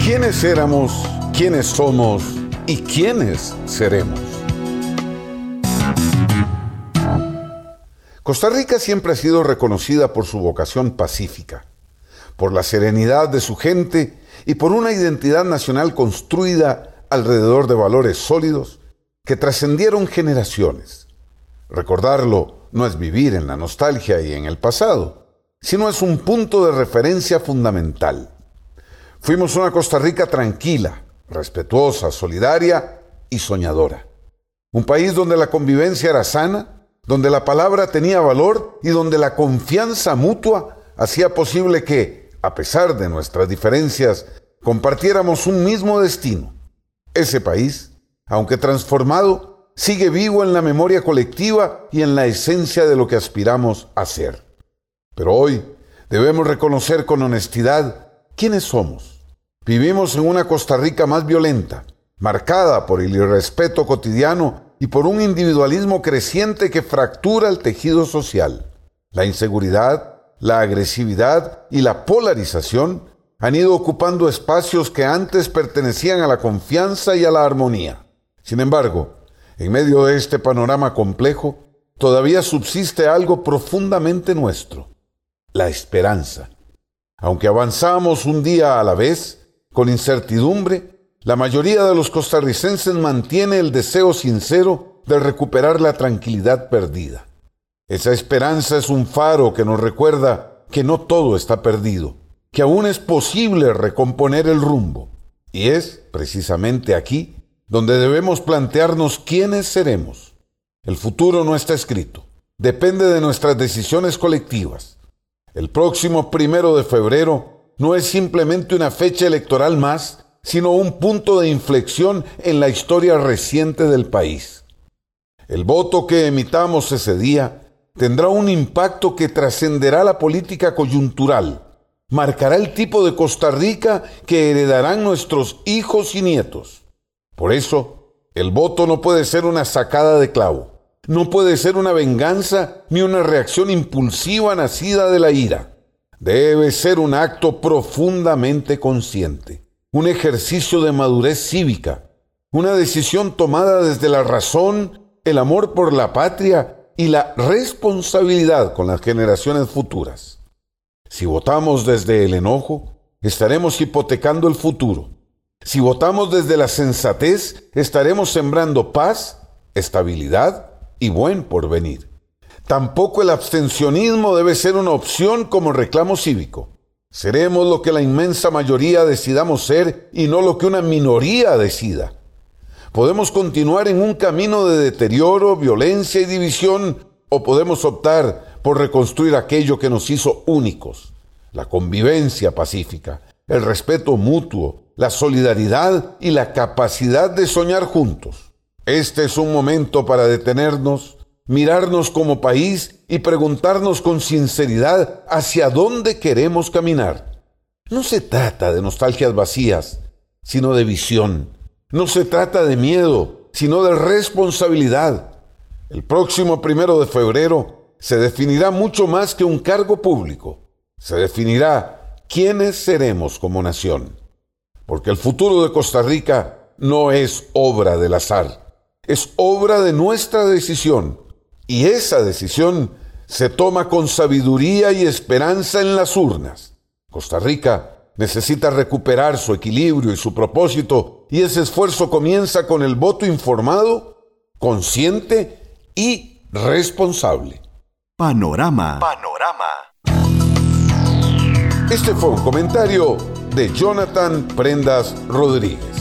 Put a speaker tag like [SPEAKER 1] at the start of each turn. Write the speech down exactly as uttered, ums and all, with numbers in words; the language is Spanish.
[SPEAKER 1] ¿Quiénes éramos, quiénes somos y quiénes seremos? Costa Rica siempre ha sido reconocida por su vocación pacífica, por la serenidad de su gente y por una identidad nacional construida alrededor de valores sólidos que trascendieron generaciones. Recordarlo no es vivir en la nostalgia y en el pasado, sino es un punto de referencia fundamental. Fuimos una Costa Rica tranquila, respetuosa, solidaria y soñadora. Un país donde la convivencia era sana, donde la palabra tenía valor y donde la confianza mutua hacía posible que, a pesar de nuestras diferencias, compartiéramos un mismo destino. Ese país, aunque transformado, sigue vivo en la memoria colectiva y en la esencia de lo que aspiramos a ser. Pero hoy debemos reconocer con honestidad quiénes somos. Vivimos en una Costa Rica más violenta, marcada por el irrespeto cotidiano y por un individualismo creciente que fractura el tejido social. La inseguridad, la agresividad y la polarización han ido ocupando espacios que antes pertenecían a la confianza y a la armonía. Sin embargo, en medio de este panorama complejo, todavía subsiste algo profundamente nuestro: la esperanza. Aunque avanzamos un día a la vez, con incertidumbre, la mayoría de los costarricenses mantiene el deseo sincero de recuperar la tranquilidad perdida. Esa esperanza es un faro que nos recuerda que no todo está perdido, que aún es posible recomponer el rumbo. Y es precisamente aquí donde debemos plantearnos quiénes seremos. El futuro no está escrito, depende de nuestras decisiones colectivas. El próximo primero de febrero no es simplemente una fecha electoral más, sino un punto de inflexión en la historia reciente del país. El voto que emitamos ese día tendrá un impacto que trascenderá la política coyuntural, marcará el tipo de Costa Rica que heredarán nuestros hijos y nietos. Por eso, el voto no puede ser una sacada de clavo, no puede ser una venganza ni una reacción impulsiva nacida de la ira. Debe ser un acto profundamente consciente, un ejercicio de madurez cívica, una decisión tomada desde la razón, el amor por la patria y la responsabilidad con las generaciones futuras. Si votamos desde el enojo, estaremos hipotecando el futuro. Si votamos desde la sensatez, estaremos sembrando paz, estabilidad y buen porvenir. Tampoco el abstencionismo debe ser una opción como reclamo cívico. Seremos lo que la inmensa mayoría decidamos ser y no lo que una minoría decida. Podemos continuar en un camino de deterioro, violencia y división, o podemos optar por reconstruir aquello que nos hizo únicos: la convivencia pacífica, el respeto mutuo, la solidaridad y la capacidad de soñar juntos. Este es un momento para detenernos, mirarnos como país y preguntarnos con sinceridad hacia dónde queremos caminar. No se trata de nostalgias vacías, sino de visión. No se trata de miedo, sino de responsabilidad. El próximo primero de febrero se definirá mucho más que un cargo público. Se definirá quiénes seremos como nación. Porque el futuro de Costa Rica no es obra del azar, es obra de nuestra decisión. Y esa decisión se toma con sabiduría y esperanza en las urnas. Costa Rica necesita recuperar su equilibrio y su propósito, y ese esfuerzo comienza con el voto informado, consciente y responsable.
[SPEAKER 2] Panorama. Panorama.
[SPEAKER 1] Este fue un comentario de Jonathan Prendas Rodríguez.